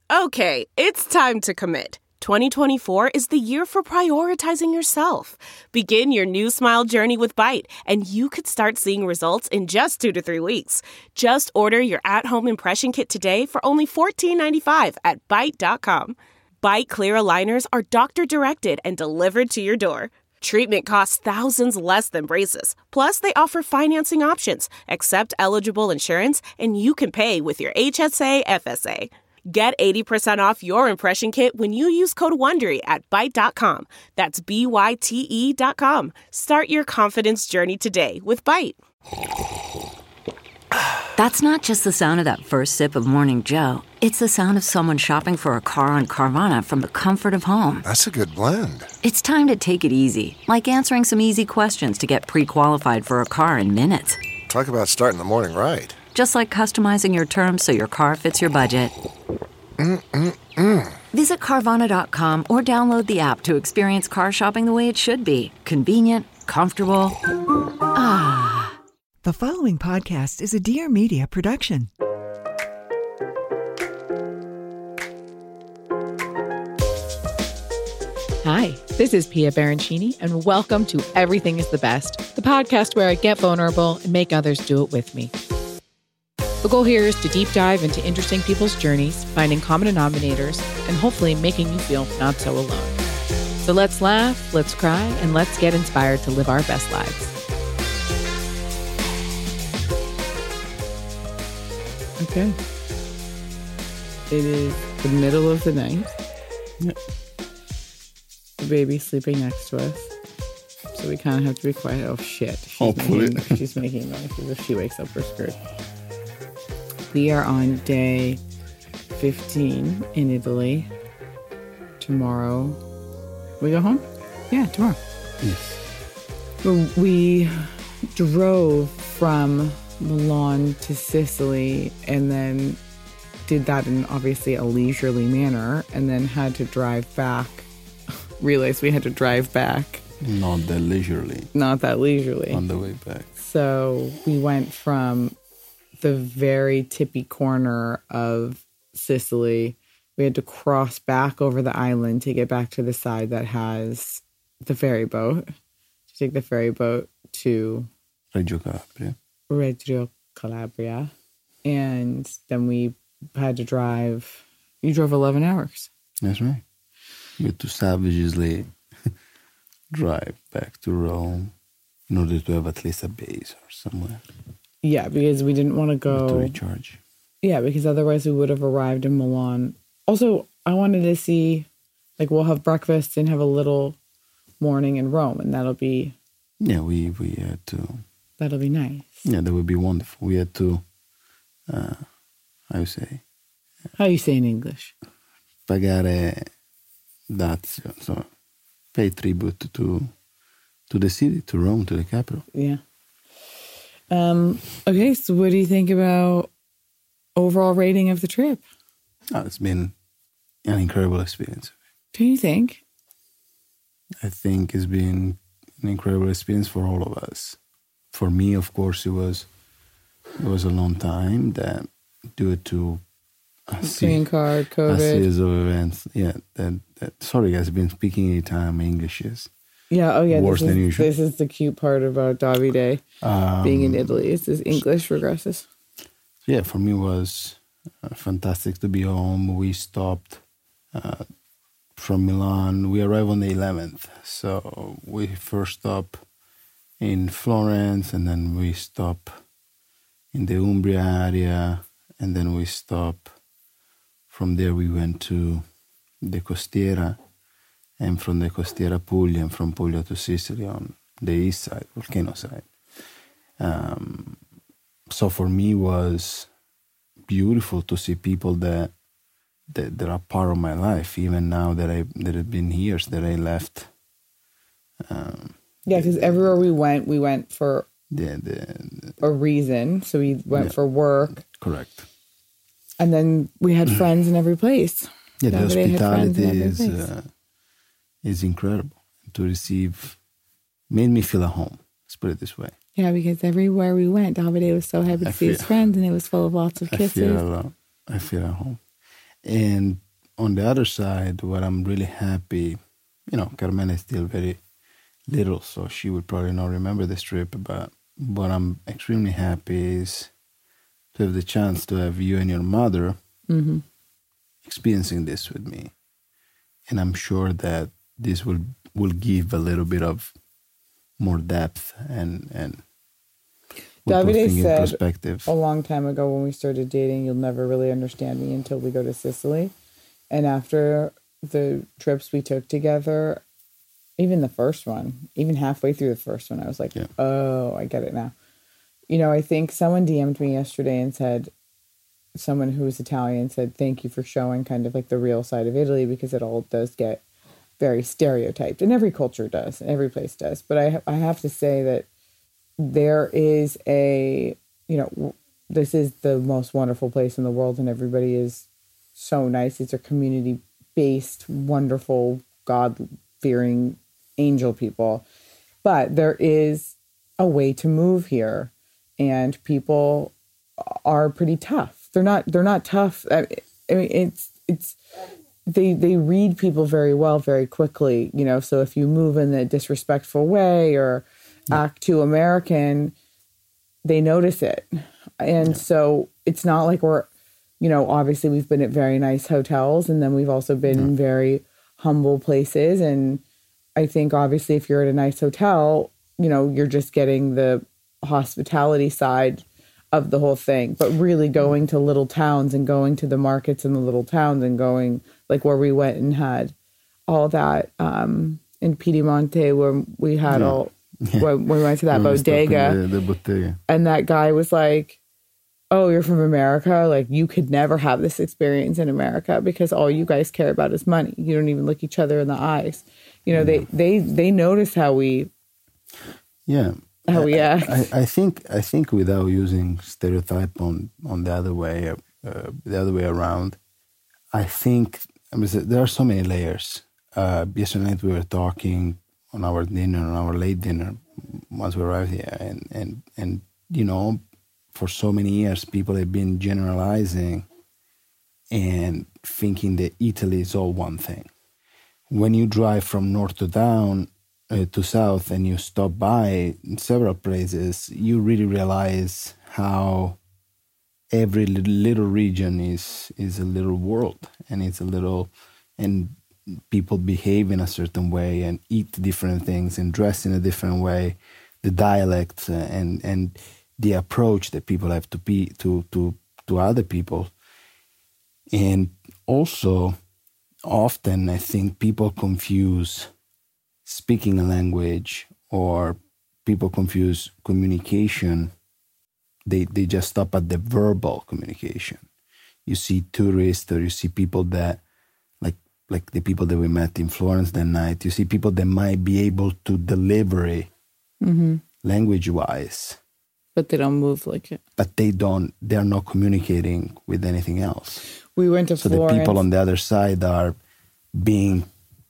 Okay, it's time to commit. 2024 is the year for prioritizing yourself. Begin your new smile journey with Byte, and you could start seeing results in just 2 to 3 weeks. Just order your at-home impression kit today for only $14.95 at Byte.com. Byte Clear aligners are doctor-directed and delivered to your door. Treatment costs thousands less than braces. Plus, they offer financing options, accept eligible insurance, and you can pay with your HSA, FSA. Get 80% off your impression kit when you use code WONDERY at Byte.com. That's BYTE.com. Start your confidence journey today with Byte. That's not just the sound of that first sip of Morning Joe. It's the sound of someone shopping for a car on Carvana from the comfort of home. That's a good blend. It's time to take it easy, like answering some easy questions to get pre-qualified for a car in minutes. Talk about starting the morning right. Just like customizing your terms so your car fits your budget. Visit Carvana.com or download the app to experience car shopping the way it should be. Convenient, comfortable. Ah. The following podcast is a Dear Media production. Hi, this is Pia Baroncini, and welcome to Everything is the Best, the podcast where I get vulnerable and make others do it with me. The goal here is to deep dive into interesting people's journeys, finding common denominators, and hopefully making you feel not so alone. So let's laugh, let's cry, and let's get inspired to live our best lives. Okay. It is the middle of the night. Yep. The baby's sleeping next to us. So we kind of have to be quiet. Oh, shit. She's making noises if she wakes up her skirt. We are on day 15 in Italy. Tomorrow, we go home? Yeah, tomorrow. Yes. We drove from Milan to Sicily and then did that in obviously a leisurely manner and then had to drive back. Realized we had to drive back. Not that leisurely. On the way back. So we went from the very tippy corner of Sicily. We had to cross back over the island to get back to the side that has the ferry boat. To take the ferry boat to Reggio Calabria. And then we had to drive. You drove 11 hours. That's right. We had to savagely drive back to Rome in order to have at least a base or somewhere. Yeah, because we didn't want to go... To recharge. Yeah, because otherwise we would have arrived in Milan. Also, I wanted to see, like, we'll have breakfast and have a little morning in Rome, and that'll be... Yeah, we had to... That'll be nice. Yeah, that would be wonderful. We had to... how you say? How you say in English? Pagare dazio. So, pay tribute to the city, to Rome, to the capital. Yeah. Okay, so what do you think about overall rating of the trip? Oh, it's been an incredible experience. Do you think? I think it's been an incredible experience for all of us. For me, of course, it was a long time that due to green card, COVID, a series of events. Yeah, sorry guys, I've been speaking anytime. My English is worse than usual. This is the cute part about Davide being in Italy. Is his English regresses. Yeah, for me it was fantastic to be home. We stopped from Milan. We arrived on the 11th. So we first stopped in Florence, and then we stopped in the Umbria area, and then we stopped. From there we went to the Costiera, and from the Costiera Puglia, and from Puglia to Sicily on the east side, volcano side. So for me it was beautiful to see people that are part of my life, even now that have been years that I left. Yeah, because everywhere we went for a reason. So we went for work. Correct. And then we had friends in every place. Yeah, the hospitality is incredible. To receive made me feel at home. Let's put it this way. Yeah, because everywhere we went, Davide was so happy to see his friends, and it was full of lots of kisses. I feel at home. And on the other side, what I'm really happy, Carmela is still very little, so she would probably not remember this trip, but what I'm extremely happy is to have the chance to have you and your mother experiencing this with me. And I'm sure that this will give a little bit of more depth and Davide said perspective. a long time ago when we started dating, you'll never really understand me until we go to Sicily. And after the trips we took together, even the first one, even halfway through the first one, I was like, oh, I get it now. I think someone DM'd me yesterday and said, someone who was Italian said, thank you for showing kind of like the real side of Italy, because it all does get very stereotyped. And every culture does, every place does. But I have to say that there is this is the most wonderful place in the world, and everybody is so nice. These are community-based, wonderful, God-fearing angel people. But there is a way to move here, and people are pretty tough. They're not tough. I mean, they read people very well, very quickly. So if you move in a disrespectful way or act too American, they notice it. And so it's not like we're, obviously we've been at very nice hotels, and then we've also been in very humble places. And I think obviously if you're at a nice hotel, you're just getting the hospitality side of the whole thing. But really going to little towns and going to the markets in the little towns and going like where we went and had all that in Piedimonte, where we had when we went to that bodega, the bodega, and that guy was like, oh, you're from America? Like, you could never have this experience in America because all you guys care about is money. You don't even look each other in the eyes. They notice how we act. I think without using stereotype on the other way around, I think there are so many layers. Yesterday night we were talking on our late dinner once we arrived here, and for so many years people have been generalizing and thinking that Italy is all one thing. When you drive from north to south and you stop by in several places, you really realize how every little region is a little world, and it's a little, and people behave in a certain way and eat different things and dress in a different way, the dialects and the approach that people have to other people. And also often I think people confuse speaking a language, or people confuse communication. They just stop at the verbal communication. You see tourists, or you see people that like the people that we met in Florence that night, you see people that might be able to deliver it language-wise. But they don't move like it. But they're not communicating with anything else. We went to Florence. So the people on the other side are being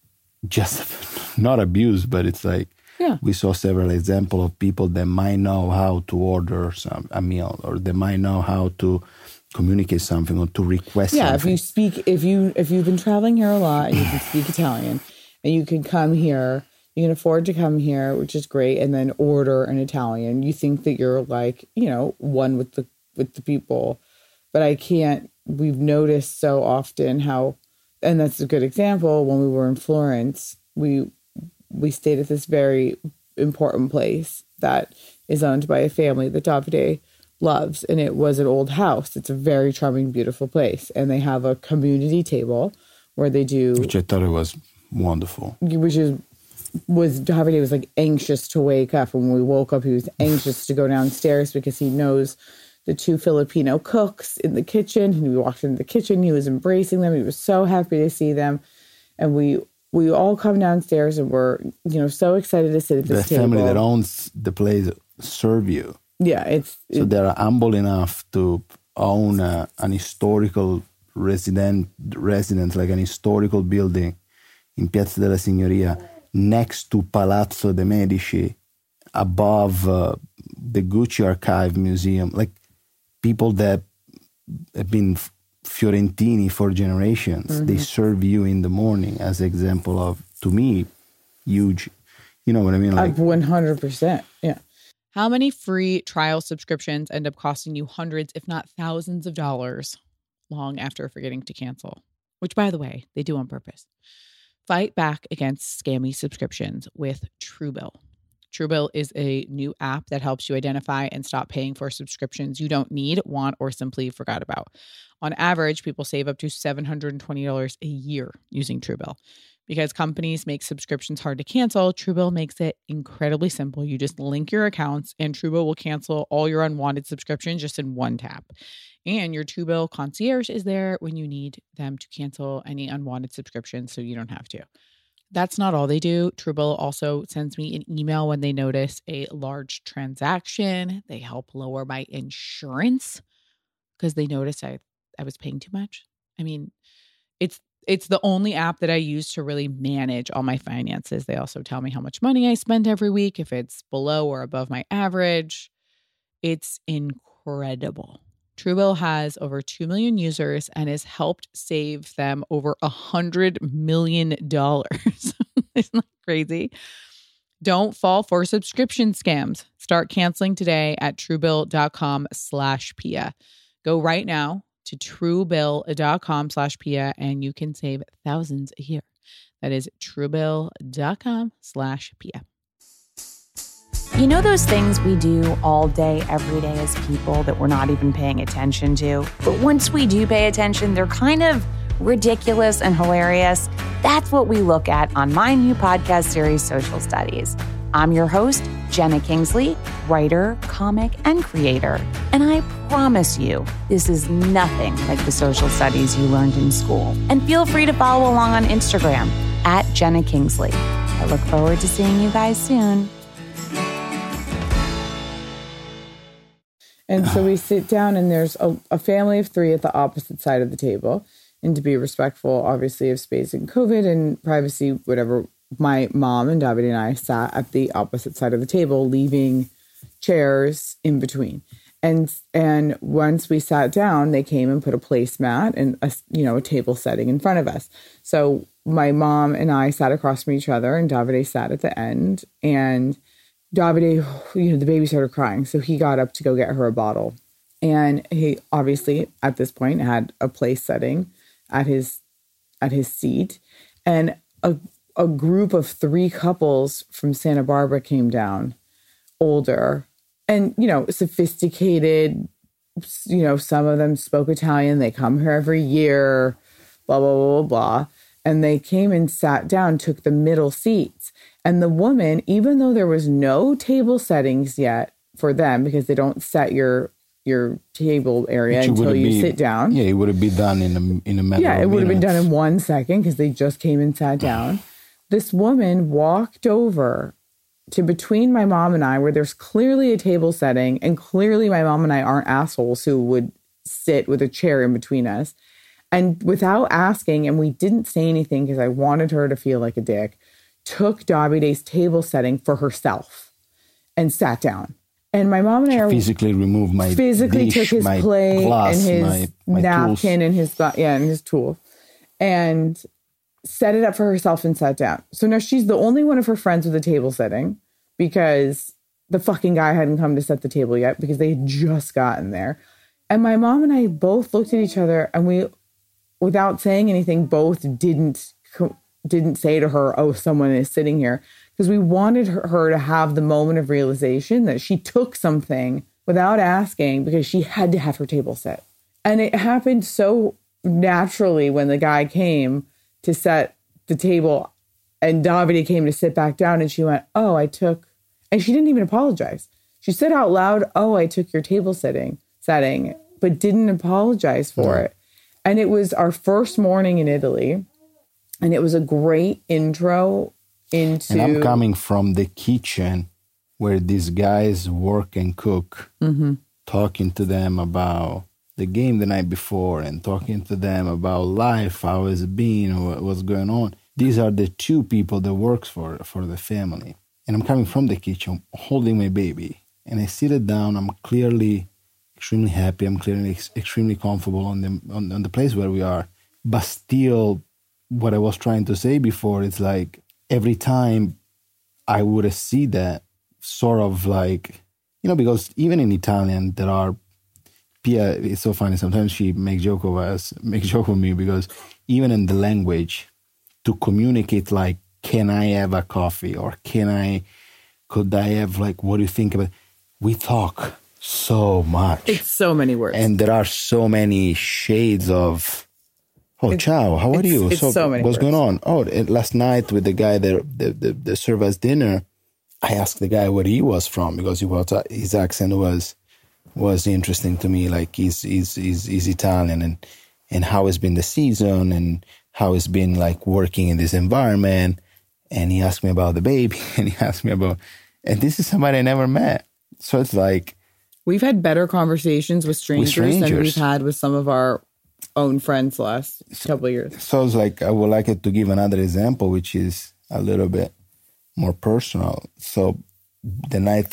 just not abused, but it's like, we saw several examples of people that might know how to order a meal, or they might know how to communicate something or to request something. If you've been traveling here a lot and you can speak Italian, and you can come here, you can afford to come here, which is great, and then order an Italian. You think that you're like, one with the people, but I can't. We've noticed so often how, and that's a good example. When we were in Florence, we stayed at this very important place that is owned by a family that Davide loves, and it was an old house. It's a very charming, beautiful place, and they have a community table where they do, which I thought it was wonderful. Davide was like anxious to wake up, and when we woke up, he was anxious to go downstairs because he knows the two Filipino cooks in the kitchen, and we walked into the kitchen. He was embracing them. He was so happy to see them, and we all come downstairs, and we're so excited to sit at this table. The family that owns the place serve you. Yeah, so they're humble enough to own an historical residence, like an historical building in Piazza della Signoria, next to Palazzo de' Medici, above the Gucci Archive Museum. Like people that have been Fiorentini for generations. They serve you in the morning as example of, to me, huge. You know what I mean? Like 100%. Yeah. How many free trial subscriptions end up costing you hundreds, if not thousands of dollars long after forgetting to cancel? Which, by the way, they do on purpose. Fight back against scammy subscriptions with Truebill. Truebill is a new app that helps you identify and stop paying for subscriptions you don't need, want, or simply forgot about. On average, people save up to $720 a year using Truebill. Because companies make subscriptions hard to cancel, Truebill makes it incredibly simple. You just link your accounts and Truebill will cancel all your unwanted subscriptions just in one tap. And your Truebill concierge is there when you need them to cancel any unwanted subscriptions so you don't have to. That's not all they do. Truebill also sends me an email when they notice a large transaction. They help lower my insurance because they noticed I was paying too much. I mean, it's the only app that I use to really manage all my finances. They also tell me how much money I spend every week, if it's below or above my average. It's incredible. Truebill has over 2 million users and has helped save them over $100 million. Isn't that crazy? Don't fall for subscription scams. Start canceling today at Truebill.com/Pia. Go right now to Truebill.com/Pia and you can save thousands a year. That is Truebill.com/Pia. You know those things we do all day, every day as people that we're not even paying attention to? But once we do pay attention, they're kind of ridiculous and hilarious. That's what we look at on my new podcast series, Social Studies. I'm your host, Jenna Kingsley, writer, comic, and creator. And I promise you, this is nothing like the social studies you learned in school. And feel free to follow along on Instagram at Jenna Kingsley. I look forward to seeing you guys soon. And so we sit down and there's a family of 3 at the opposite side of the table. And to be respectful, obviously, of space and COVID and privacy, whatever, my mom and Davide and I sat at the opposite side of the table, leaving chairs in between. And once we sat down, they came and put a placemat and a table setting in front of us. So my mom and I sat across from each other and Davide sat at the end. And Davide, the baby started crying. So he got up to go get her a bottle. And he obviously at this point had a place setting at his seat. And a group of 3 couples from Santa Barbara came down, older and, sophisticated. Some of them spoke Italian. They come here every year, blah, blah, blah, blah, blah. And they came and sat down, took the middle seats. And the woman, even though there was no table settings yet for them, because they don't set your table area until you sit down. Yeah, it would have been done in a matter of it would have been minutes. done in 1 second because they just came and sat down. This woman walked over to between my mom and I, where there's clearly a table setting, and clearly my mom and I aren't assholes who would sit with a chair in between us. And without asking, and we didn't say anything because I wanted her to feel like a dick, took Davide's table setting for herself and sat down. And my mom and I physically removed my physically dish, took his my plate glass, and his my napkin tools. and his tool, and set it up for herself and sat down. So now she's the only one of her friends with a table setting because the fucking guy hadn't come to set the table yet because they had just gotten there. And my mom and I both looked at each other and we, without saying anything, both didn't say to her, "Oh, someone is sitting here," because we wanted her to have the moment of realization that she took something without asking because she had to have her table set. And it happened so naturally when the guy came to set the table and Davide came to sit back down and she went, "Oh, I took," and she didn't even apologize. She said out loud, "Oh, I took your table setting," but didn't apologize for it. And it was our first morning in Italy. And it was a great intro into... And I'm coming from the kitchen where these guys work and cook, talking to them about the game the night before and talking to them about life, how it's been, what's going on. These are the 2 people that works for the family. And I'm coming from the kitchen, holding my baby. And I sit it down. I'm clearly extremely happy. I'm clearly extremely comfortable on the place where we are. But still, what I was trying to say before, it's like every time I would see that sort of like, because even in Italian, there are, Pia, it's so funny. Sometimes she makes joke with me because even in the language, to communicate like, can I have a coffee? Or could I have like, what do you think about? We talk so much. It's so many words. And there are so many shades of, ciao, how are you? It's so many what's words. going on? Last night with the guy that served us dinner, I asked the guy where he was from because his accent was interesting to me. Like he's Italian and how it's been the season and how it's been like working in this environment. And he asked me about the baby and and this is somebody I never met. So it's like, we've had better conversations with strangers than we've had with some of our own friends the last couple of years. So it's like, I would like it to give another example, which is a little bit more personal. So the night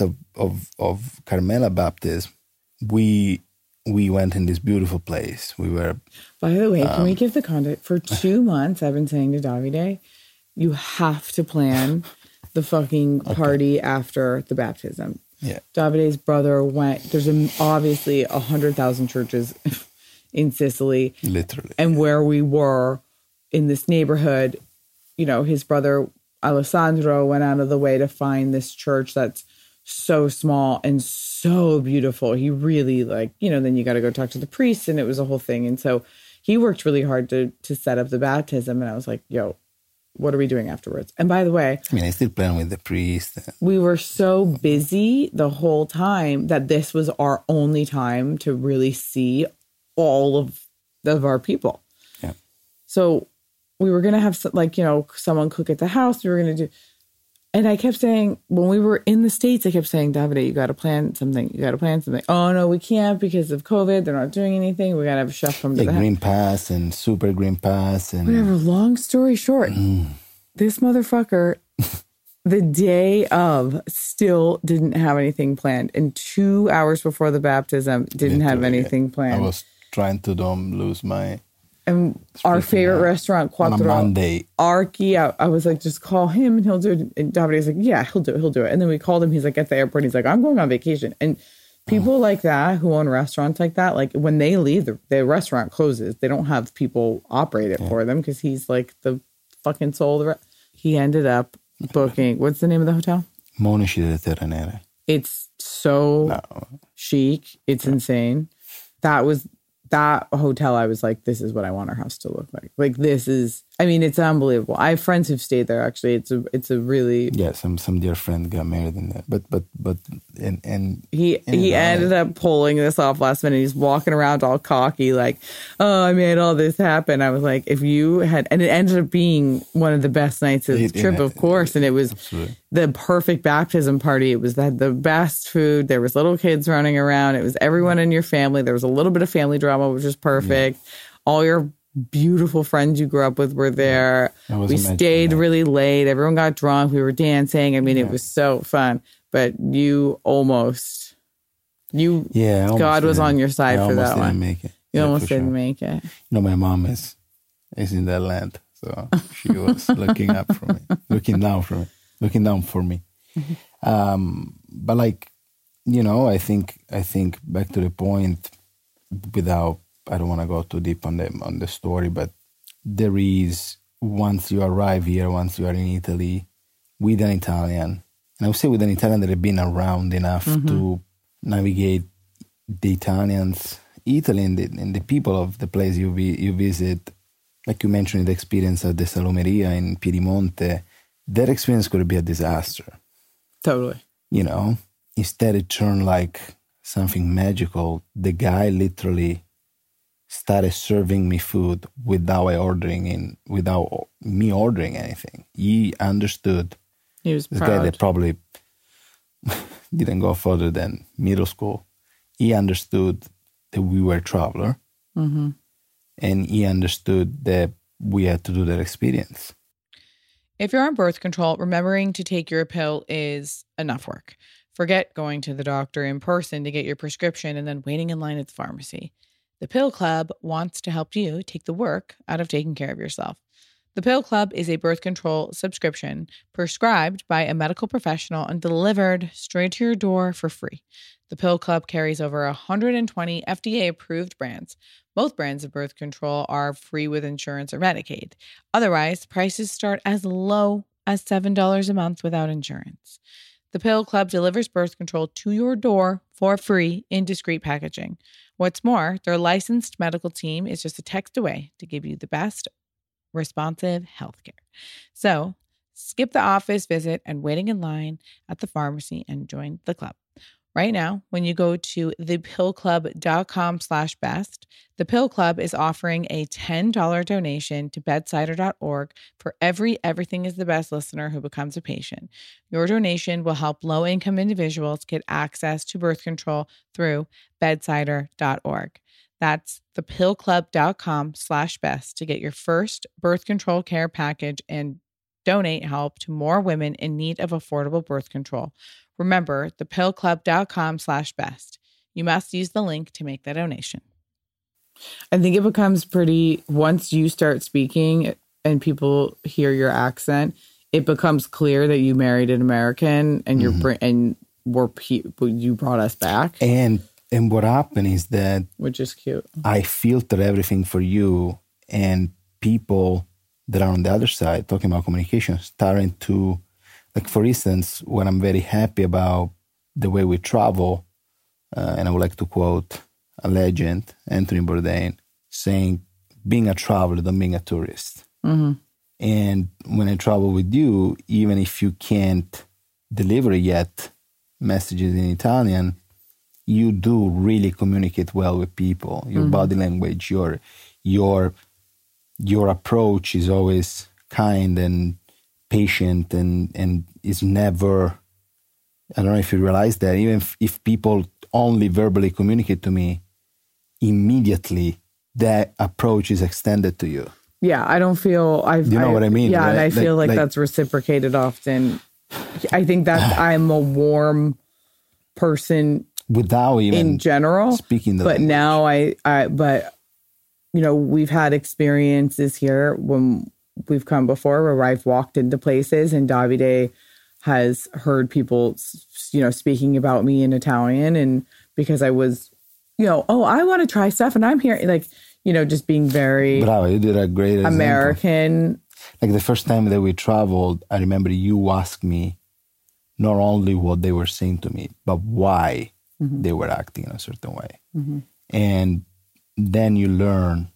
of Carmela baptism, we went in this beautiful place. We were... By the way, can we give the context? For 2 months, I've been saying to Davide, you have to plan the fucking party after the baptism. Yeah. Davide's brother went... There's obviously 100,000 churches in Sicily. Literally. And where we were in this neighborhood, his brother Alessandro went out of the way to find this church that's so small and so beautiful. He really then you got to go talk to the priest, and it was a whole thing. And so he worked really hard to set up the baptism. And I was like, yo, what are we doing afterwards? And by the way, I still plan with the priest. We were so busy the whole time that this was our only time to really see all of our people. Yeah. So we were going to have someone cook at the house. We were going to do, and I kept saying, when we were in the States, I kept saying, Davide, you got to plan something. You got to plan something. Oh no, we can't because of COVID. They're not doing anything. We got to have a chef come to the house. Green Pass and Super Green Pass and whatever. Long story short, this motherfucker, the day of, still didn't have anything planned, and 2 hours before the baptism, didn't have anything planned. I was trying to lose my... And our favorite restaurant, Quattro on a Monday. Archi, I was like, just call him and he'll do it. And Davide's like, yeah, he'll do it. And then we called him. He's like, at the airport. He's like, I'm going on vacation. And people like that who own restaurants like that, like when they leave, the restaurant closes. They don't have people operate it for them because he's like the fucking soul of the He ended up booking, what's the name of the hotel? Monaci del Terranere. It's so chic. It's insane. That hotel, I was like, this is what I want our house to look like. Like, this is, it's unbelievable. I have friends who've stayed there, actually. It's a really... Yeah, some dear friend got married in there. But he ended up pulling this off last minute. He's walking around all cocky, like, oh, I made all this happen. I was like, if you had... And it ended up being one of the best nights of the trip, of course. And it was the perfect baptism party. It was the best food. There was little kids running around. It was everyone in your family. There was a little bit of family drama, which was perfect. Yeah. All your beautiful friends you grew up with were there. We stayed really late. Everyone got drunk. We were dancing. It was so fun. But God was on your side for that one. Make it. You almost didn't make it. My mom is in that land, so she was looking up for me, looking down for me. But I think back to the point, without, I don't want to go too deep on the story, but there is, once you arrive here, once you are in Italy with an Italian, and I would say with an Italian that have been around enough to navigate the Italy and the people of the place you visit, like you mentioned, the experience at the Salumeria in Piedimonte, that experience could be a disaster. Totally. Instead it turned like something magical. The guy literally started serving me food without me ordering anything. He understood. He was this proud. guy that probably didn't go further than middle school. He understood that we were a traveler, and he understood that we had to do that experience. If you're on birth control, remembering to take your pill is enough work. Forget going to the doctor in person to get your prescription and then waiting in line at the pharmacy. The Pill Club wants to help you take the work out of taking care of yourself. The Pill Club is a birth control subscription prescribed by a medical professional and delivered straight to your door for free. The Pill Club carries over 120 FDA-approved brands. Both brands of birth control are free with insurance or Medicaid. Otherwise, prices start as low as $7 a month without insurance. The Pill Club delivers birth control to your door for free in discreet packaging. What's more, their licensed medical team is just a text away to give you the best responsive healthcare. So skip the office visit and waiting in line at the pharmacy and join the club. Right now, when you go to thepillclub.com/best, the Pill Club is offering a $10 donation to bedsider.org for every Everything is the Best listener who becomes a patient. Your donation will help low-income individuals get access to birth control through bedsider.org. That's thepillclub.com/best to get your first birth control care package and donate help to more women in need of affordable birth control. Remember, thepillclub.com/best. You must use the link to make the donation. I think it becomes pretty, once you start speaking and people hear your accent, it becomes clear that you married an American and you brought us back. And what happened is that, which is cute, I filter everything for you, and people that are on the other side talking about communication starting to, like, for instance, when I'm very happy about the way we travel, and I would like to quote a legend, Anthony Bourdain, saying, being a traveler, don't being a tourist. Mm-hmm. And when I travel with you, even if you can't deliver yet messages in Italian, you do really communicate well with people. Your body language, your approach is always kind and patient and is never, I don't know if you realize that, even if people only verbally communicate to me, immediately that approach is extended to you. Yeah, I don't feel you know what I mean? Yeah, right? and I feel like that's reciprocated often. I think that I'm a warm person without even in general speaking the but language. Now but you know, we've had experiences here when we've come before where I've walked into places and Davide has heard people, you know, speaking about me in Italian, and because I was, you know, oh, I want to try stuff and I'm here, like, you know, just being very Bravo, you did a great American. Like the first time that we traveled, I remember you asked me not only what they were saying to me, but why they were acting in a certain way. And then you learn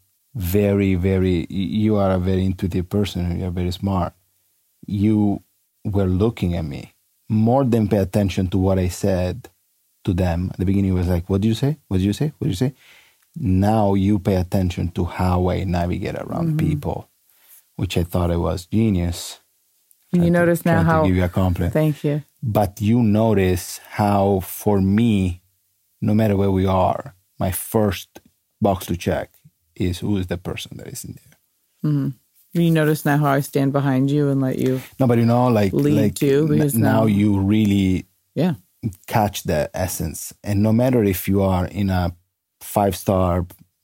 you are a very intuitive person, you are very smart. You were looking at me more than pay attention to what I said to them. At the beginning, it was like, what did you say? What did you say? What did you say? Now you pay attention to how I navigate around people, which I thought I was genius. You notice now how... to give you a compliment. Thank you. But you notice how, for me, no matter where we are, my first box to check is who is the person that is in there. You notice now how I stand behind you and let you... No, but you know, lead too, because now you really yeah, catch the essence. And no matter if you are in a 5-star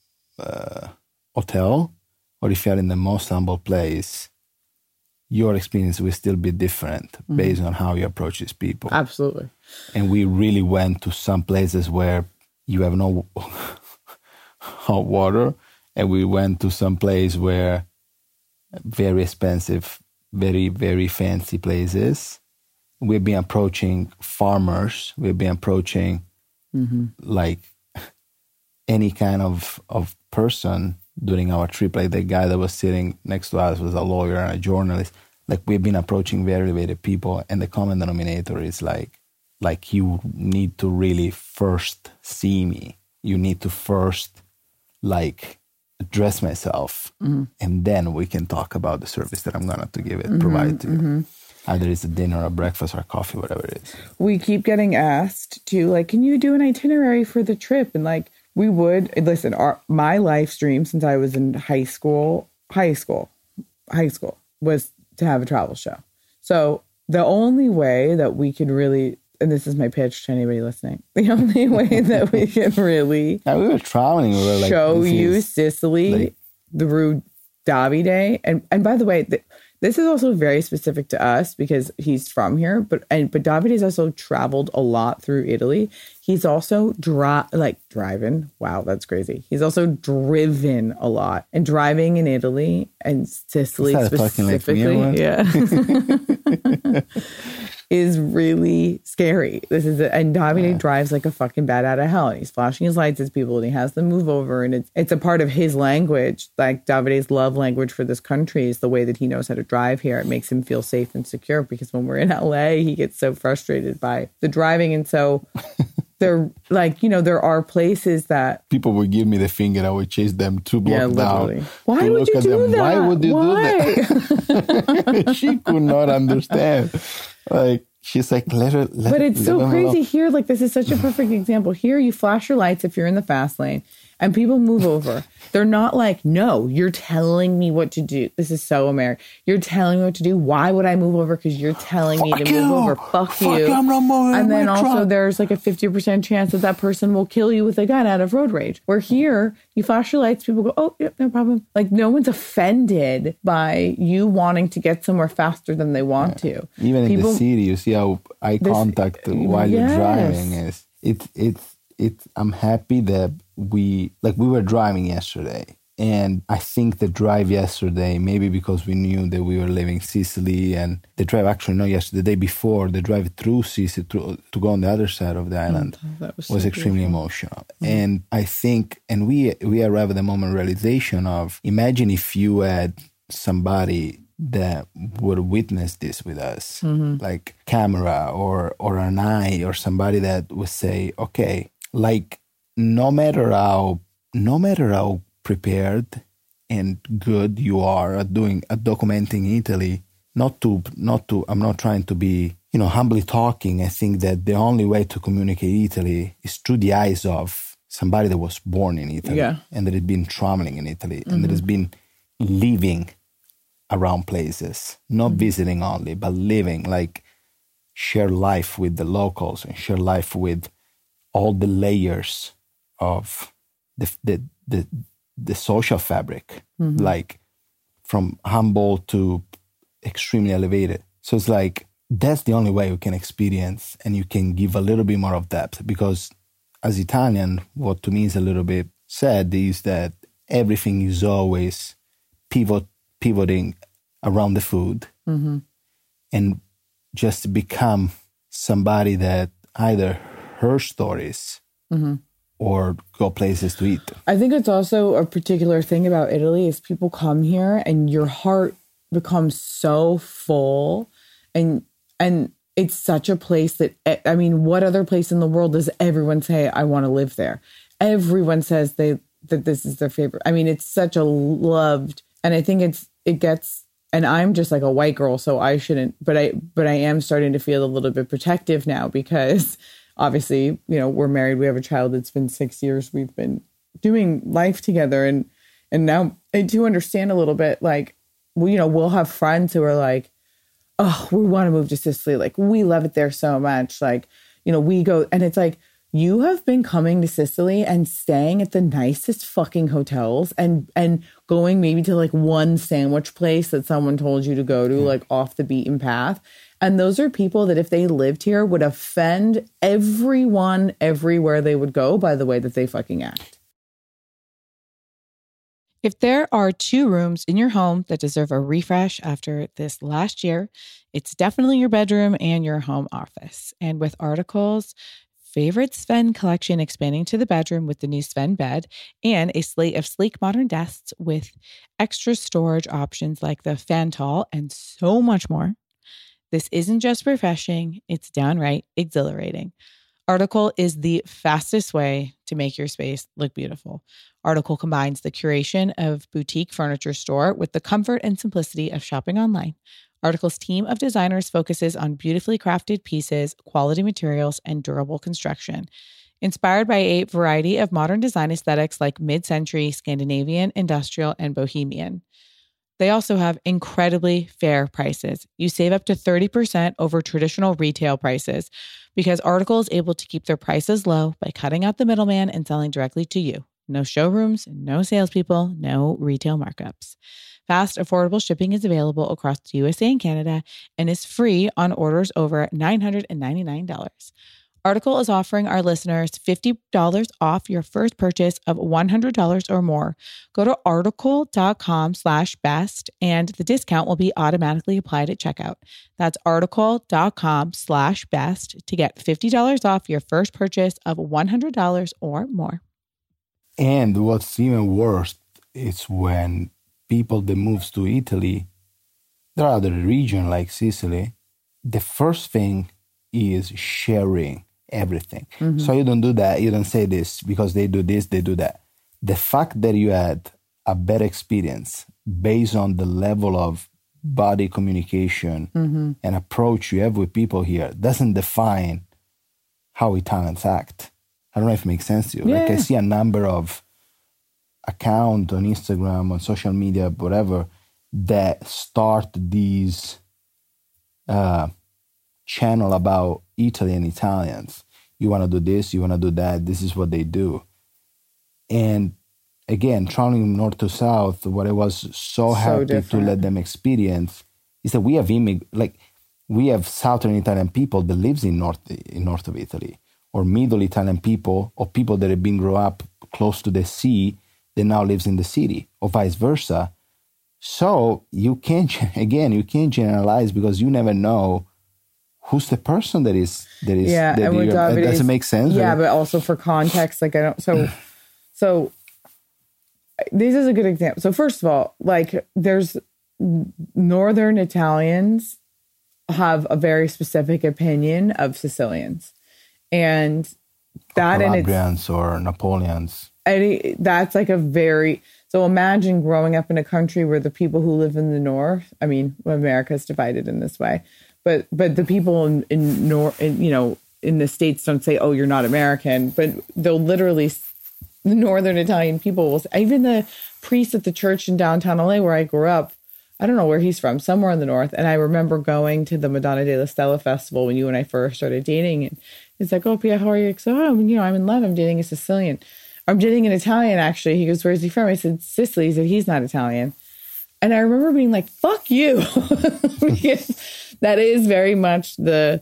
hotel or if you are in the most humble place, your experience will still be different based on how you approach these people. Absolutely. And we really went to some places where you have no hot water, and we went to some place where very expensive, very, very fancy places. We've been approaching farmers. We've been approaching like any kind of person during our trip. Like the guy that was sitting next to us was a lawyer and a journalist. Like we've been approaching very elevated people, and the common denominator is like you need to really first see me. You need to first like address myself, and then we can talk about the service that I'm going to give it, provide to you. Either it's a dinner, a breakfast, or a coffee, whatever it is. We keep getting asked to, like, can you do an itinerary for the trip? And like, we would, listen, my life stream since I was in high school was to have a travel show. So the only way that we could really and this is my pitch to anybody listening, the only way that we can really we were traveling. We were like, show you Sicily through Davide. And by the way, this is also very specific to us because he's from here, but Davide's also traveled a lot through Italy. He's also driving. Wow, that's crazy. He's also driven a lot, and driving in Italy and Sicily specifically, is really scary. And Davide drives like a fucking bat out of hell. And he's flashing his lights at people, and he has them move over, and it's a part of his language. Like Davide's love language for this country is the way that he knows how to drive here. It makes him feel safe and secure, because when we're in LA, he gets so frustrated by the driving. And so there are places that people would give me the finger. I would chase them 2 blocks down. Why would you do that? Why would you do that? She could not understand. Like, she's like, let her. But it's so crazy here. Like, this is such a perfect example. Here, you flash your lights if you're in the fast lane, and people move over. They're not like, no, you're telling me what to do. This is so American. You're telling me what to do. Why would I move over? Because you're telling me to move over. Fuck you. I'm not moving. And then also there's like a 50% chance that person will kill you with a gun out of road rage. Where here, you flash your lights, people go, oh, yep, no problem. Like, no one's offended by you wanting to get somewhere faster than they want to. Even in the city, you see how eye contact while you're driving is. I'm happy that we were driving yesterday, and I think the drive yesterday, maybe because we knew that we were leaving Sicily, and the drive actually not yesterday, the day before, the drive through Sicily to go on the other side of the island was extremely emotional. Mm-hmm. And I think, and we arrived at the moment realization of, imagine if you had somebody that would witness this with us, like camera or an eye, or somebody that would say, okay, like, no matter how prepared and good you are at documenting Italy, I'm not trying to be, humbly talking. I think that the only way to communicate Italy is through the eyes of somebody that was born in Italy, and that has been traveling in Italy, and that has been living around places, not visiting only, but living, like, share life with the locals and share life with all the layers of the social fabric, like from humble to extremely elevated. So it's like, that's the only way you can experience, and you can give a little bit more of depth, because as Italian, what to me is a little bit sad is that everything is always pivoting around the food, and just become somebody that either heard stories or go places to eat. I think it's also a particular thing about Italy is people come here and your heart becomes so full, and it's such a place that, I mean, what other place in the world does everyone say, I want to live there? Everyone says that this is their favorite. I mean, it's such a loved, and I think it gets, and I'm just like a white girl, so I shouldn't, but I am starting to feel a little bit protective now, because obviously, we're married, we have a child. It's been 6 years. We've been doing life together. And now I do understand a little bit, like, we'll have friends who are like, oh, we want to move to Sicily. Like, we love it there so much. Like, we go, and it's like, you have been coming to Sicily and staying at the nicest fucking hotels and going maybe to like one sandwich place that someone told you to go to, like off the beaten path. And those are people that if they lived here would offend everyone everywhere they would go by the way that they fucking act. If there are 2 rooms in your home that deserve a refresh after this last year, it's definitely your bedroom and your home office. And with Article's favorite Sven collection expanding to the bedroom with the new Sven bed and a slate of sleek modern desks with extra storage options like the Fantal and so much more, this isn't just refreshing, it's downright exhilarating. Article is the fastest way to make your space look beautiful. Article combines the curation of boutique furniture store with the comfort and simplicity of shopping online. Article's team of designers focuses on beautifully crafted pieces, quality materials, and durable construction. Inspired by a variety of modern design aesthetics like mid-century, Scandinavian, industrial, and bohemian. They also have incredibly fair prices. You save up to 30% over traditional retail prices because Article is able to keep their prices low by cutting out the middleman and selling directly to you. No showrooms, no salespeople, no retail markups. Fast, affordable shipping is available across the USA and Canada and is free on orders over $999. Article is offering our listeners $50 off your first purchase of $100 or more. Go to article.com/best and the discount will be automatically applied at checkout. That's article.com/best to get $50 off your first purchase of $100 or more. And what's even worse is when people that moves to Italy, there are other regions like Sicily, the first thing is sharing everything. Mm-hmm. So you don't do that. You don't say this because they do this, they do that. The fact that you had a better experience based on the level of body communication and approach you have with people here doesn't define how Italians act. I don't know if it makes sense to you. Yeah. Like I see a number of accounts on Instagram, on social media, whatever, that start these channel about Italy and Italians. You want to do this, you want to do that, this is what they do. And again, traveling north to south, what I was so happy different to let them experience is that we have southern Italian people that lives in north of Italy, or middle Italian people, or people that have been grow up close to the sea that now lives in the city, or vice versa. So you can't generalize because you never know who's the person that is. Yeah, that and does it make sense? Yeah, but also for context, like I don't. So this is a good example. So first of all, like there's Northern Italians have a very specific opinion of Sicilians, and that in Calabrians or Napoleons. That's like a very. So imagine growing up in a country where the people who live in the north. I mean, America is divided in this way. But the people in the States don't say, "Oh, you're not American," but they'll literally, the Northern Italian people will say, even the priest at the church in downtown LA where I grew up, I don't know where he's from, somewhere in the north. And I remember going to the Madonna della Stella festival when you and I first started dating, and it's like, "Oh, Pia, how are you?" So, I'm in love. I'm dating a Sicilian. I'm dating an Italian actually. He goes, "Where's he from?" I said, "Sicily." He said, "He's not Italian." And I remember being like, "Fuck you," because that is very much the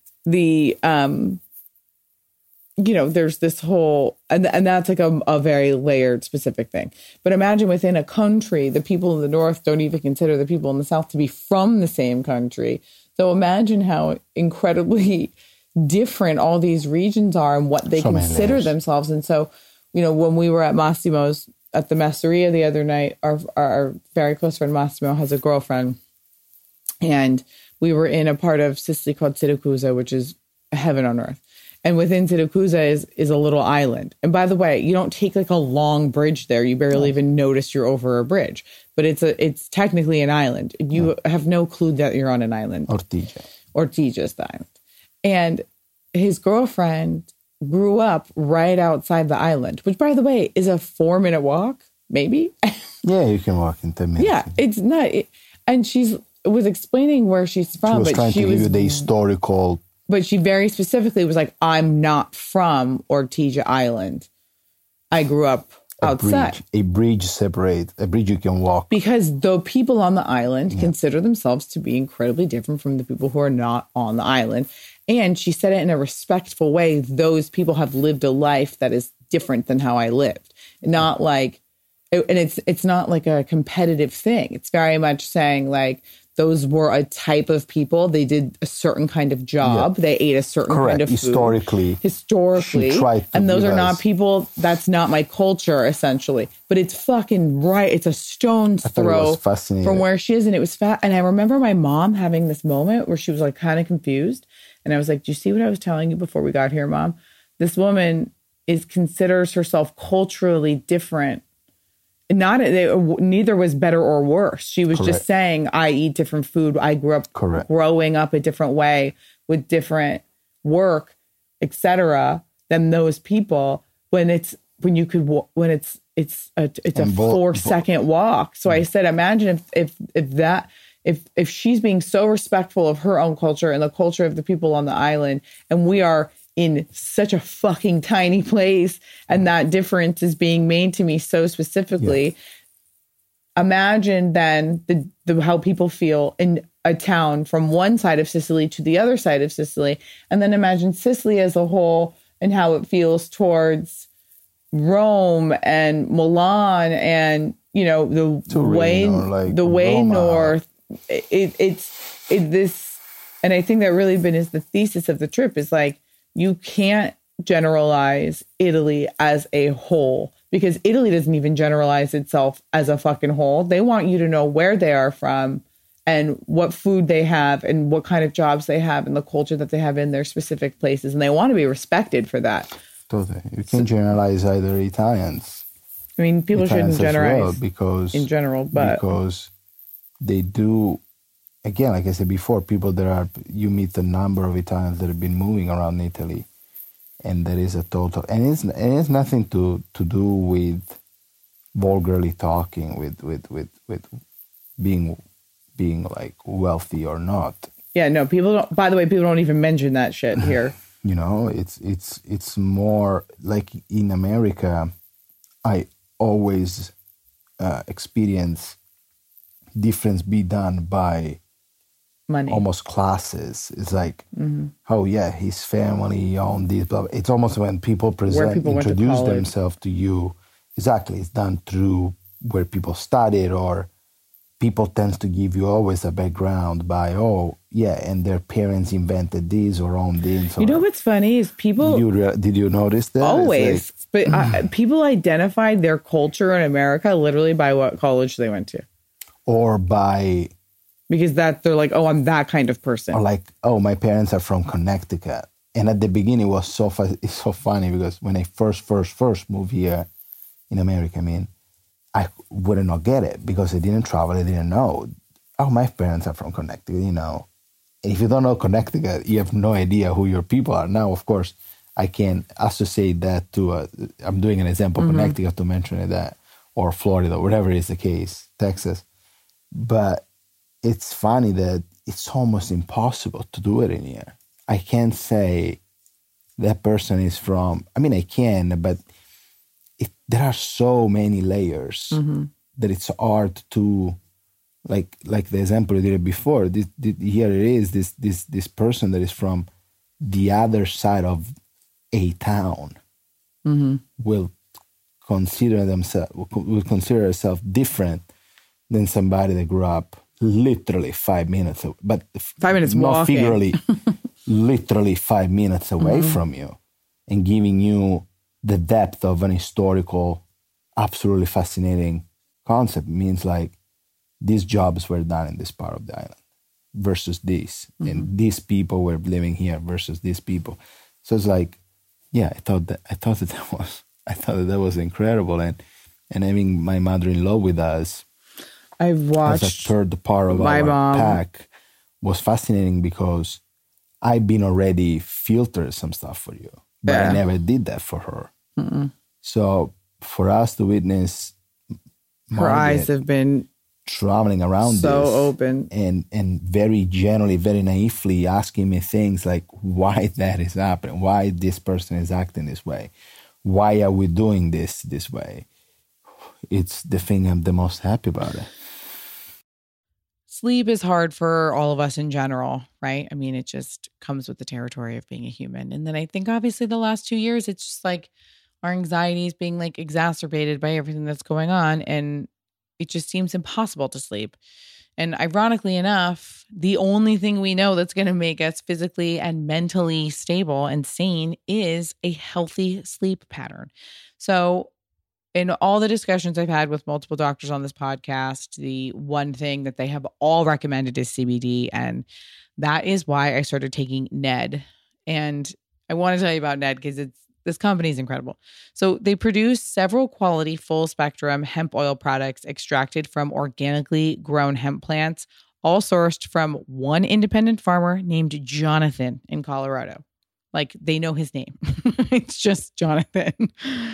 there's this whole, and that's like a very layered specific thing. But imagine within a country, the people in the north don't even consider the people in the south to be from the same country. So imagine how incredibly different all these regions are and what they consider themselves. And so, when we were at Massimo's at the Masseria the other night, our very close friend Massimo has a girlfriend, and we were in a part of Sicily called Siracusa, which is heaven on earth. And within Siracusa is a little island. And by the way, you don't take like a long bridge there. You barely even notice you're over a bridge. But it's technically an island. You have no clue that you're on an island. Ortigia is the island. And his girlfriend grew up right outside the island, which by the way is a 4-minute walk, maybe. Yeah, you can walk in 10 minutes. Yeah, it's not. And she was explaining where she's from, but she was give you the historical. But she very specifically was like, "I'm not from Ortigia Island. I grew up outside." A bridge separate, a bridge you can walk. Because the people on the island consider themselves to be incredibly different from the people who are not on the island. And she said it in a respectful way. Those people have lived a life that is different than how I lived. Not like, and it's not like a competitive thing. It's very much saying like, those were a type of people. They did a certain kind of job. Yeah. They ate a certain kind of food. Historically. And those are not people, that's not my culture, essentially. But it's fucking right. It's a stone's throw from where she is. And it was fat. And I remember my mom having this moment where she was like kind of confused. And I was like, "Do you see what I was telling you before we got here, Mom? This woman considers herself culturally different. Neither was better or worse. She was just saying, I eat different food. I grew up growing up a different way with different work, etc., than those people. When it's it's a 4-second walk. So I said, imagine if she's being so respectful of her own culture and the culture of the people on the island, and we are in such a fucking tiny place, and that difference is being made to me so specifically. Imagine then the how people feel in a town from one side of Sicily to the other side of Sicily, and then imagine Sicily as a whole and how it feels towards Rome and Milan and the way north. This, and I think that really is the thesis of the trip, is like, you can't generalize Italy as a whole, because Italy doesn't even generalize itself as a fucking whole. They want you to know where they are from and what food they have and what kind of jobs they have and the culture that they have in their specific places. And they want to be respected for that. Totally. You can't generalize either Italians. I mean, people shouldn't generalize because they do. Again, like I said before, you meet a number of Italians that have been moving around Italy, and there is a total, and it's nothing to do with vulgarly talking, with being like wealthy or not. Yeah, no, people don't. By the way, people don't even mention that shit here. It's more like in America. I always experience difference be done by money, almost classes. It's like, oh yeah, his family owned this, blah, blah. It's almost when people introduce themselves to you. Exactly, it's done through where people studied, or people tends to give you always a background by, oh yeah, and their parents invented this or owned this. You know what's funny is people. Did you notice that? Always, but people identified their culture in America literally by what college they went to, or by. Because they're like, oh, I'm that kind of person. Or like, oh, my parents are from Connecticut. And at the beginning, it's so funny because when I first moved here in America, I mean, I would not get it because I didn't travel. I didn't know. Oh, my parents are from Connecticut, And if you don't know Connecticut, you have no idea who your people are. Now, of course, I can associate that to, I'm doing an example, Connecticut to mention that, or Florida, whatever is the case, Texas. But it's funny that it's almost impossible to do it in here. I can't say that person is from, I mean, I can, but there are so many layers that it's hard to, like the example I did before, here it is, this person that is from the other side of a town will consider herself different than somebody that grew up literally 5 minutes, but 5 minutes not walking. Figuratively, literally 5 minutes away from you, and giving you the depth of an historical, absolutely fascinating concept. Means like these jobs were done in this part of the island versus this, and these people were living here versus these people. So it's like, yeah, I thought that was incredible, and having my mother-in-law with us. I've watched as a third part of our pack was fascinating because I've been already filtered some stuff for you, but I never did that for her. So for us to witness her eyes have been traveling around so this open and very generally, very naively asking me things like why that is happening, why this person is acting this way, why are we doing this way. It's the thing I'm the most happy about it. Sleep is hard for all of us in general, right? I mean, it just comes with the territory of being a human. And then I think obviously the last 2 years, it's just like our anxiety is being like exacerbated by everything that's going on. And it just seems impossible to sleep. And ironically enough, the only thing we know that's going to make us physically and mentally stable and sane is a healthy sleep pattern. So in all the discussions I've had with multiple doctors on this podcast, the one thing that they have all recommended is CBD. And that is why I started taking Ned. And I want to tell you about Ned because this company is incredible. So they produce several quality full spectrum hemp oil products extracted from organically grown hemp plants, all sourced from one independent farmer named Jonathan in Colorado. Like they know his name. It's just Jonathan.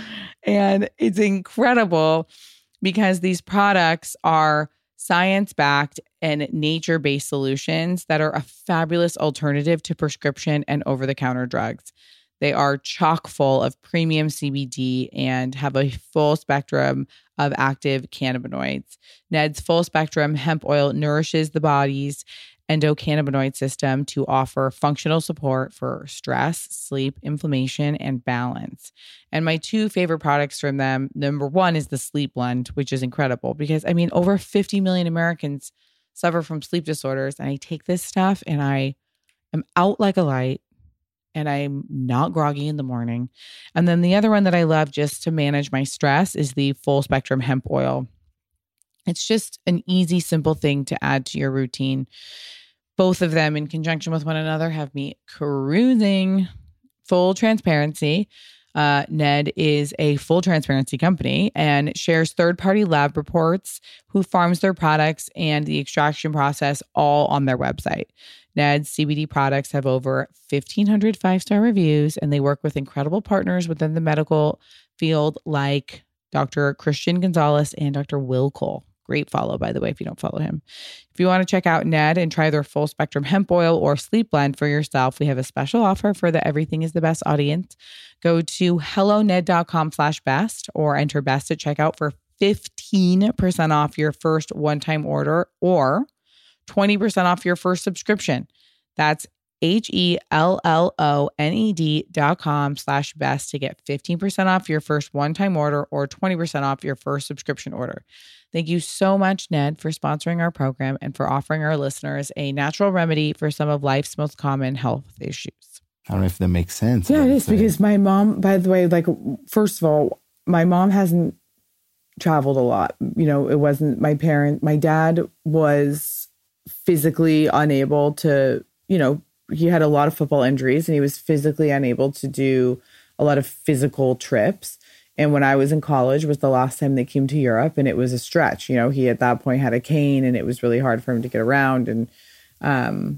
And it's incredible because these products are science-backed and nature-based solutions that are a fabulous alternative to prescription and over-the-counter drugs. They are chock full of premium CBD and have a full spectrum of active cannabinoids. Ned's full spectrum hemp oil nourishes the body's endocannabinoid system to offer functional support for stress, sleep, inflammation, and balance. And my two favorite products from them, number one is the Sleep Blend, which is incredible because, I mean, over 50 million Americans suffer from sleep disorders. And I take this stuff and I am out like a light and I'm not groggy in the morning. And then the other one that I love just to manage my stress is the full spectrum hemp oil. It's just an easy, simple thing to add to your routine. Both of them in conjunction with one another have me cruising. Full transparency. Ned is a full transparency company and shares third-party lab reports, who farms their products, and the extraction process all on their website. Ned's CBD products have over 1,500 five-star reviews, and they work with incredible partners within the medical field like Dr. Christian Gonzalez and Dr. Will Cole. Great follow, by the way, if you don't follow him. If you want to check out Ned and try their full spectrum hemp oil or sleep blend for yourself, we have a special offer for the Everything is the Best audience. Go to helloned.com/best or enter best at checkout for 15% off your first one-time order or 20% off your first subscription. That's helloned.com/best to get 15% off your first one-time order or 20% off your first subscription order. Thank you so much, Ned, for sponsoring our program and for offering our listeners a natural remedy for some of life's most common health issues. I don't know if that makes sense. Yeah, it is because my mom, by the way, like, first of all, my mom hasn't traveled a lot. You know, it wasn't my dad was physically unable to, you know, he had a lot of football injuries and he was physically unable to do a lot of physical trips. And when I was in college was the last time they came to Europe, and it was a stretch. You know, he at that point had a cane and it was really hard for him to get around. And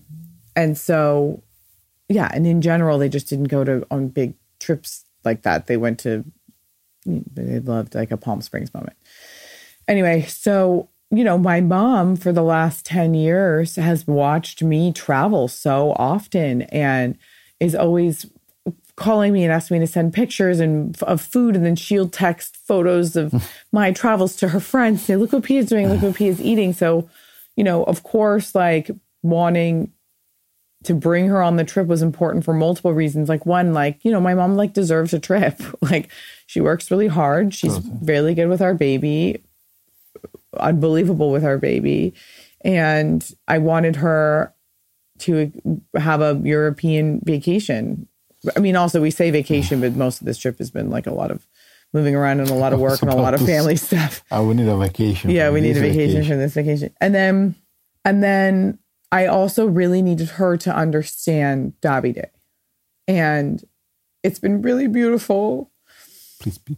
so, yeah. And in general, they just didn't go on big trips like that. They went to, they loved like a Palm Springs moment. Anyway, so, you know, my mom for the last 10 years has watched me travel so often and is always calling me and asking me to send pictures of food, and then she'll text photos of my travels to her friends, say, look what Pia's doing, look what Pia's eating. So, you know, of course, like wanting to bring her on the trip was important for multiple reasons. Like one, like, you know, my mom like deserves a trip. Like she works really hard. She's really good with our baby, unbelievable with our baby. And I wanted her to have a European vacation. I mean, also we say vacation, but most of this trip has been like a lot of moving around and a lot of work and a lot of family stuff. We need a vacation. Yeah, we need a vacation from this vacation. And then I also really needed her to understand Davide. And it's been really beautiful. Please beep.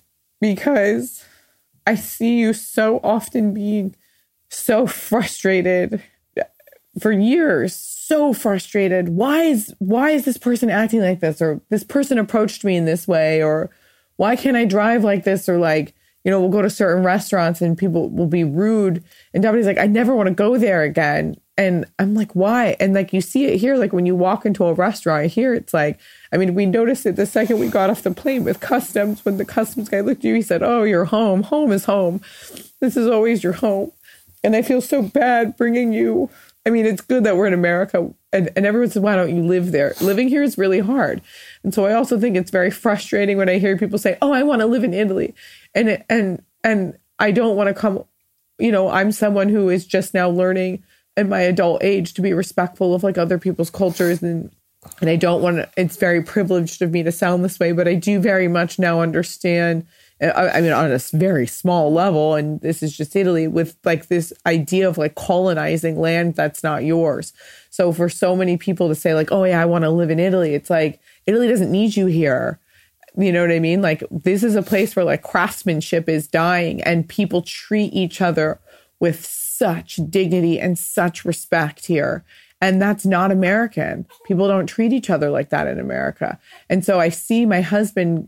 Because I see you so often being so frustrated for years, so frustrated. Why is this person acting like this? Or this person approached me in this way? Or why can't I drive like this? Or like, you know, we'll go to certain restaurants and people will be rude. And Davide's like, I never want to go there again. And I'm like, why? And like, you see it here, like when you walk into a restaurant here, it's like, I mean, we noticed it the second we got off the plane with customs. When the customs guy looked at you, he said, oh, you're home. Home is home. This is always your home. And I feel so bad bringing you. I mean, it's good that we're in America and everyone says, why don't you live there? Living here is really hard. And so I also think it's very frustrating when I hear people say, oh, I want to live in Italy. And I don't want to come, you know, I'm someone who is just now learning in my adult age to be respectful of like other people's cultures. And I don't want to, it's very privileged of me to sound this way, but I do very much now understand, I mean, on a very small level, and this is just Italy, with like this idea of like colonizing land that's not yours. So for so many people to say like, oh yeah, I want to live in Italy. It's like, Italy doesn't need you here. You know what I mean? Like this is a place where like craftsmanship is dying and people treat each other with such dignity and such respect here. And that's not American. People don't treat each other like that in America. And so I see my husband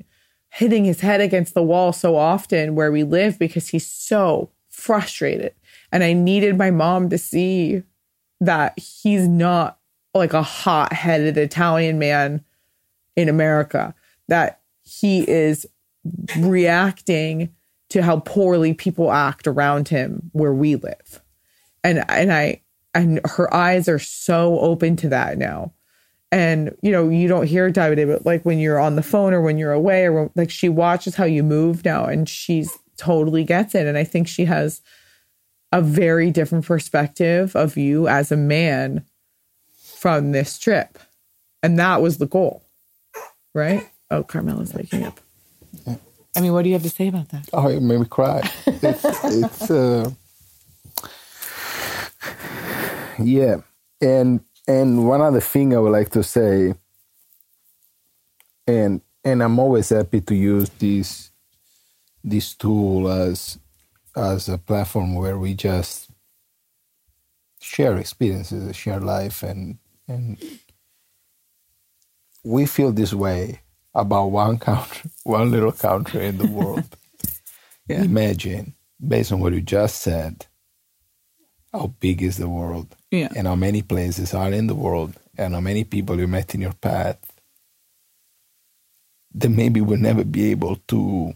hitting his head against the wall so often where we live because he's so frustrated. And I needed my mom to see that he's not like a hot-headed Italian man in America, that he is reacting to how poorly people act around him where we live. And her eyes are so open to that now. And, you know, you don't hear Davide, but like when you're on the phone or when you're away, or when, like she watches how you move now and she's totally gets it. And I think she has a very different perspective of you as a man from this trip. And that was the goal, right? Oh, Carmela's waking up. I mean, what do you have to say about that? Oh, it made me cry. Yeah. And one other thing I would like to say, and I'm always happy to use this tool as a platform where we just share experiences, share life, and we feel this way about one country, one little country in the world. Yeah. Imagine, based on what you just said, how big is the world, and how many places are in the world, and how many people you met in your path that maybe will never be able to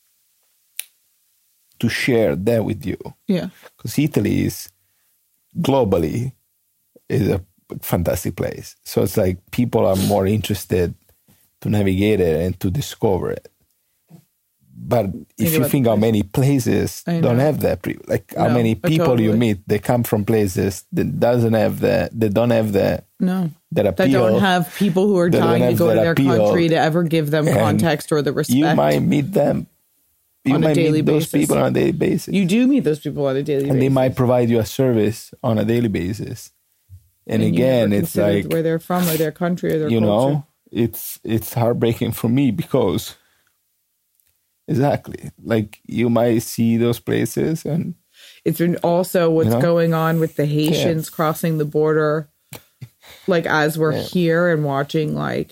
share that with you. Yeah. Because Italy is globally is a fantastic place. So it's like people are more interested to navigate it and to discover it. But if you think how many places don't have that, how many people you meet, they come from places that don't have that appeal. That don't have people who are dying to go to their country to ever give them context or the respect. You might meet them. You might meet those people on a daily basis. You do meet those people on a daily basis. And they might provide you a service on a daily basis. And again, it's like where they're from or their country or their culture. You know, it's heartbreaking for me because exactly, like you might see those places, and it's been also what's going on with the Haitians crossing the border, like as we're here and watching,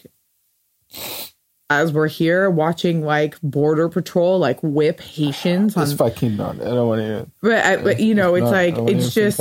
like border patrol like whip Haitians. It's fucking not. I don't want to. But you know, it's like it's just.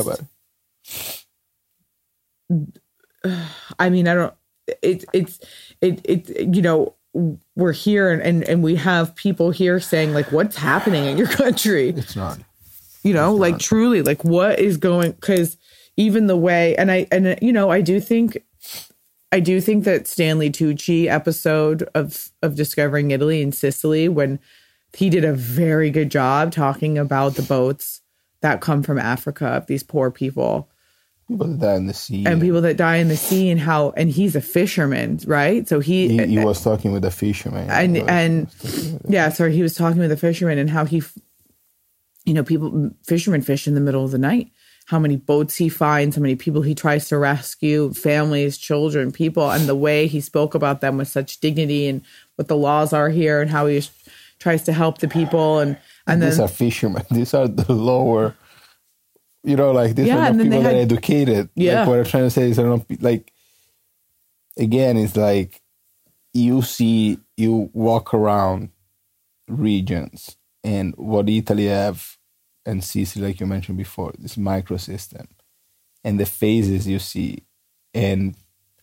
I mean, I don't. It's you know, we're here and we have people here saying like, what's happening in your country? It's not. You know, like truly, like what is going? Because even the way, and you know, I do think that Stanley Tucci episode of Discovering Italy and Sicily, when he did a very good job talking about the boats that come from Africa, of these poor people. People that die in the sea. And people that die in the sea, and how, and he's a fisherman, right? So he was talking with a fisherman. He was talking with a fisherman and how he, you know, fishermen fish in the middle of the night. How many boats he finds, how many people he tries to rescue, families, children, people, and the way he spoke about them with such dignity and what the laws are here and how he tries to help the people. And these are fishermen. These are the lower, you know, like these are the people that are educated. Yeah. Like what I'm trying to say is, like, again, it's like you walk around regions and what Italy have and Sicily, like you mentioned before, this microsystem, and the phases you see, and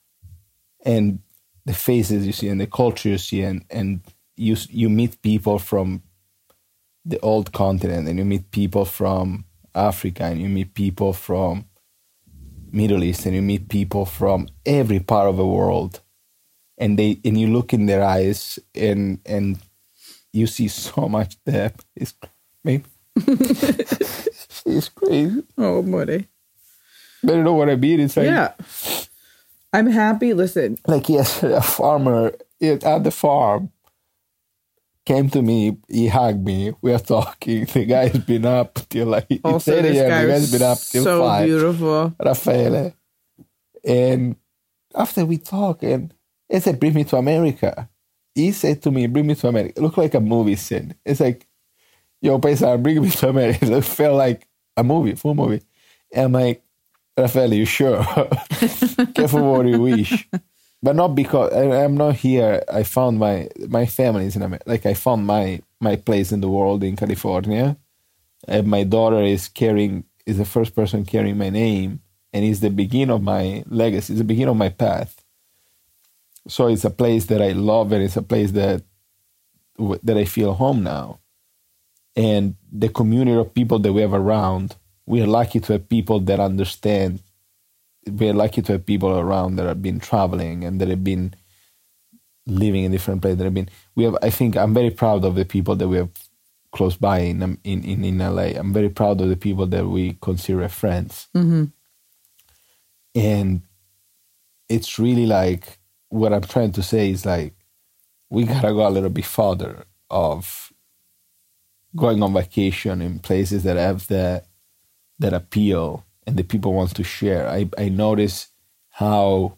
the faces you see, and the culture you see, and you meet people from the old continent, and you meet people from Africa, and you meet people from Middle East, and you meet people from every part of the world, and you look in their eyes, and you see so much depth. It's maybe. It's crazy. Oh, buddy. But you know what I mean? It's like, yeah. I'm happy. Listen. Like yesterday, a farmer at the farm came to me. He hugged me. We are talking. The guy's been up till like... Also, this guy has been up till 5. So beautiful. Raffaele. And after we talk, and he said, bring me to America. He said to me, bring me to America. It looked like a movie scene. It's like, yo, Paisa, bring me to America. It felt like a movie, full movie. And I'm like, Raffaele, you sure? Careful what you wish. But you know what I mean? It's like, I'm happy. Listen. Like yesterday, a farmer came to me. He at the farm came to me. We are talking. The guy's been up till like... but not because I'm not here. I found my family is in America. Like I found my place in the world in California, and my daughter is the first person carrying my name, and is the beginning of my legacy. It's the beginning of my path. So it's a place that I love, and it's a place that I feel home now. And the community of people that we have around, we are lucky to have people that understand. We are lucky to have people around that have been traveling and that have been living in different places. I think I'm very proud of the people that we have close by in LA. I'm very proud of the people that we consider friends. Mm-hmm. And it's really like, what I'm trying to say is like, we gotta go a little bit further of going on vacation in places that have that appeal and the people want to share. I notice how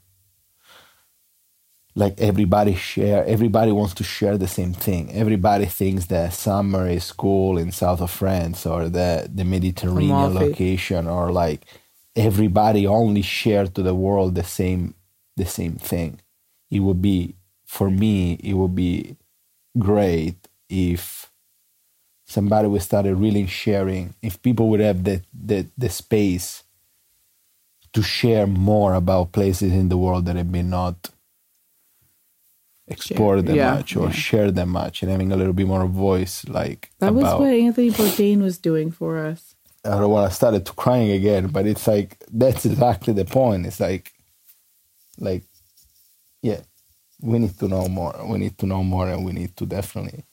like everybody wants to share the same thing. Everybody thinks that summer is cool in south of France or the Mediterranean location, or like everybody only share to the world the same thing. It would be, for me, it would be great if somebody would start really sharing, if people would have the space to share more about places in the world that have been not explored that much or shared that much, and having a little bit more voice. Like that was what Anthony Bourdain was doing for us. I don't want to start crying again, but it's like, that's exactly the point. It's like, yeah, we need to know more. We need to know more, and we need to definitely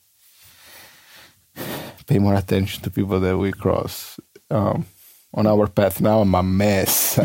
pay more attention to people that we cross on our path. Now I'm a mess,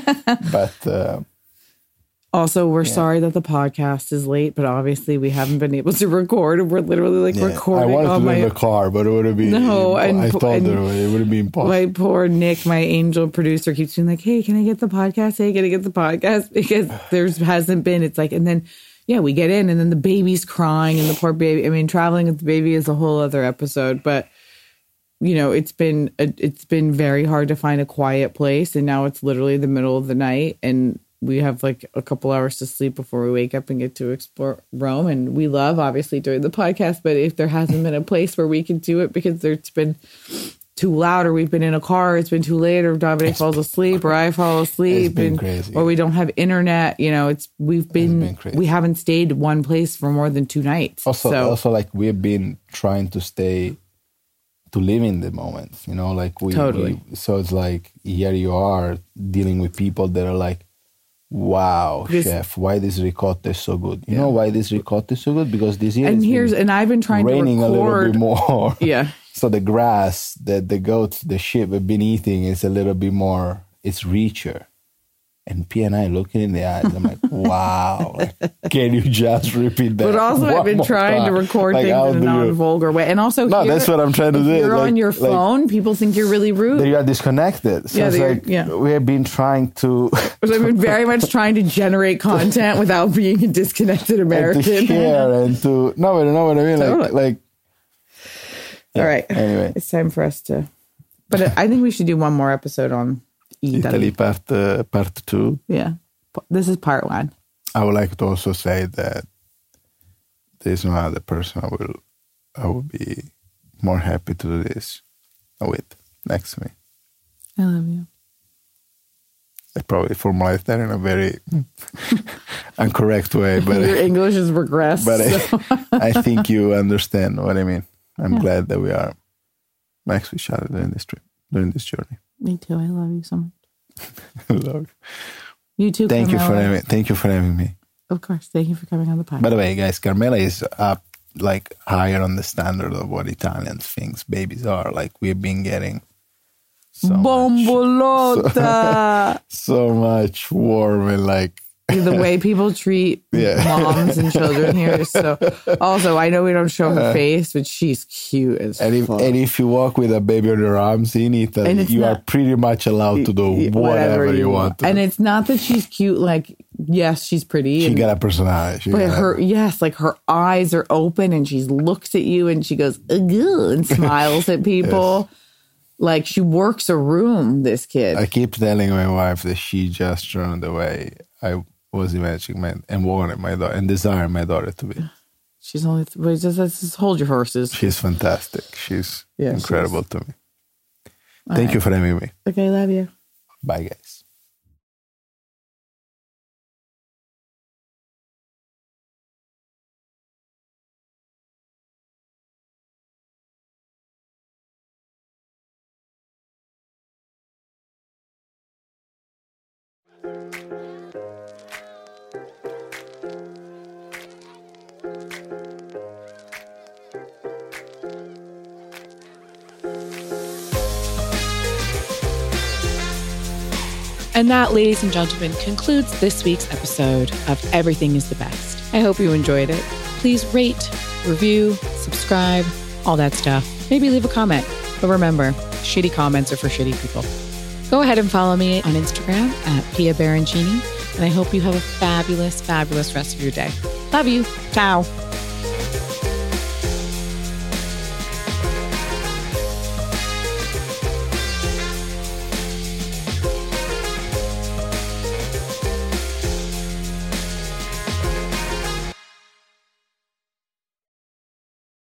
but also we're sorry that the podcast is late, but obviously we haven't been able to record. We're literally recording. I wanted to leave the car, but it would have been I told her it would have been impossible. My poor Nick, my angel producer, keeps being like, "Hey, can I get the podcast? Hey, can I get the podcast?" Because there hasn't been. It's like, and then. Yeah, we get in and then the baby's crying and the poor baby. I mean, traveling with the baby is a whole other episode, but you know, it's been very hard to find a quiet place, and now it's literally the middle of the night and we have like a couple hours to sleep before we wake up and get to explore Rome. And we love obviously doing the podcast, but if there hasn't been a place where we can do it because it's been too loud, or we've been in a car, it's been too late, or Davide falls asleep, or I fall asleep, or we don't have internet. You know, we haven't stayed one place for more than 2 nights. Also, like we've been trying to live in the moment. You know, like so it's like here you are dealing with people that are like, wow, chef, why this ricotta is so good? You know why this ricotta is so good? Because this year and I've been trying to record a little bit more. Yeah. So the grass that the goats, the sheep have been eating is a little bit more, it's richer. And P and I looking in the eyes, I'm like, wow, like, can you just repeat that? But also I've been trying to record things in a non-vulgar way. And also that's what I'm trying to do. If you're on your phone, people think you're really rude. They are disconnected. So we have been trying to... I've been very much trying to generate content without being a disconnected American. And to share and to... No, but you know what I mean? Totally. Yeah, all right. Anyway. It's time for us to... But I think we should do one more episode on Italy part 2. Yeah. This is part 1. I would like to also say that there's no other person I would be more happy to do this with next to me. I love you. I probably formulated that in a very incorrect way, but your English has regressed. But I think you understand what I mean. I'm glad that we are next to each other during this trip, during this journey. Me too. I love you so much. I love you too. Thank you for having me. Of course. Thank you for coming on the podcast. By the way, guys, Carmela is up like higher on the standard of what Italians think babies are. Like we've been getting so much warm and like the way people treat moms and children here is so. Also, I know we don't show her face, but she's cute as fuck. And if you walk with a baby on your arms in Italy, you are pretty much allowed to do whatever you want to. And it's not that she's cute. Like, yes, she's pretty. She got a personality. But her eyes are open and she looks at you and she goes ugh, and smiles at people. Yes. Like she works a room. This kid. I keep telling my wife that she just turned away. I was imagining and wanted my daughter and desired my daughter to be. She's only, just hold your horses. She's fantastic. She's incredible to me. Thank you for having me. Okay, love you. Bye, guys. And that, ladies and gentlemen, concludes this week's episode of Everything is the Best. I hope you enjoyed it. Please rate, review, subscribe, all that stuff. Maybe leave a comment. But remember, shitty comments are for shitty people. Go ahead and follow me on Instagram at Pia Baroncini. And I hope you have a fabulous, fabulous rest of your day. Love you. Ciao.